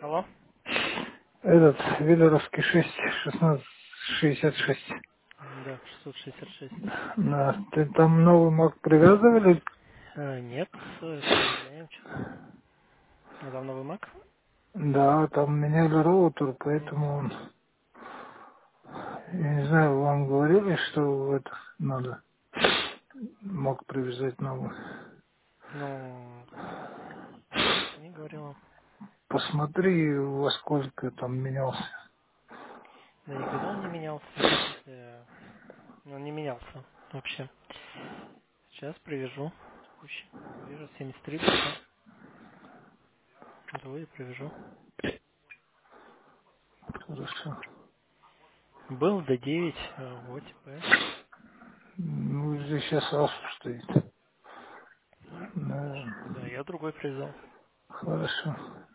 Алло? Этот, Велеровский 6, 1666. Да, 666. Да, ты там новый маг привязывали? Нет, проверяем что-то. А там новый Mac? Да, там меняли роутер, Мгм. поэтому я не знаю, вам говорили, что это надо мог привязать новый. Ну, нет, не говорила. Посмотри, во сколько там менялся. Да никогда он не менялся. В смысле, он не менялся вообще. Сейчас привяжу. Текущий. Вижу, 73 было. Иду и привяжу. Хорошо. Был D9 в ОТП. Ну, здесь сейчас Asus стоит. Ну, Да, да, я другой привязал. хорошо.